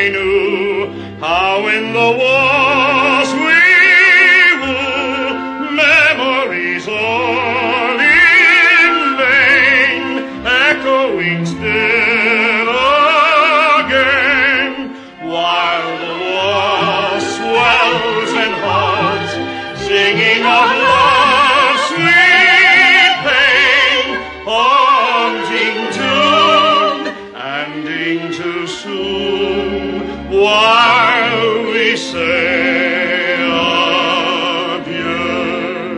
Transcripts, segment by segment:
they knew how in the wars we woo, memories all in vain, echoing still again, while the war swells and halts, singing of love's sweet pain, haunting tune, ending too soon, while we say adieu.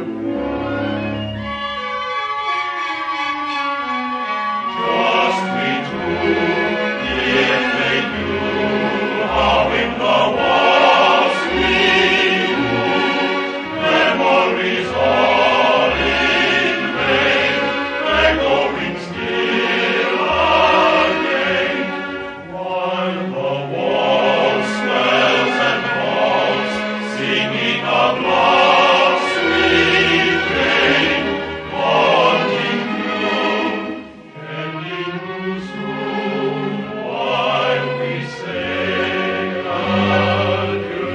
Just we two, if they knew how in the wars we woo, memories all in vain, echoing still again, while the war swells and halts, singing of love's sweet pain, haunting tune, ending too soon, while we say adieu.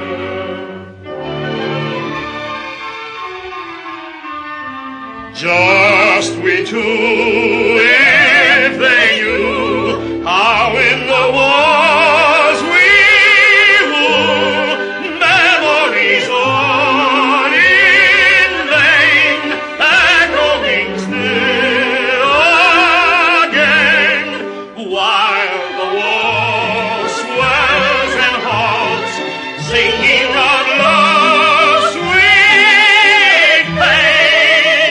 Just we two, if they knew how in the wars we woo, memories all in vain, echoing still again, while the war swells and halts, singing of love's sweet pain,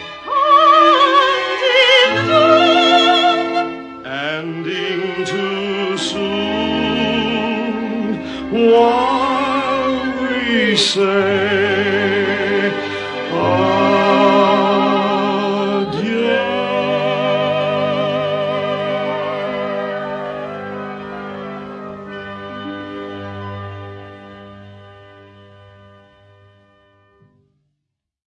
ending too soon, while we say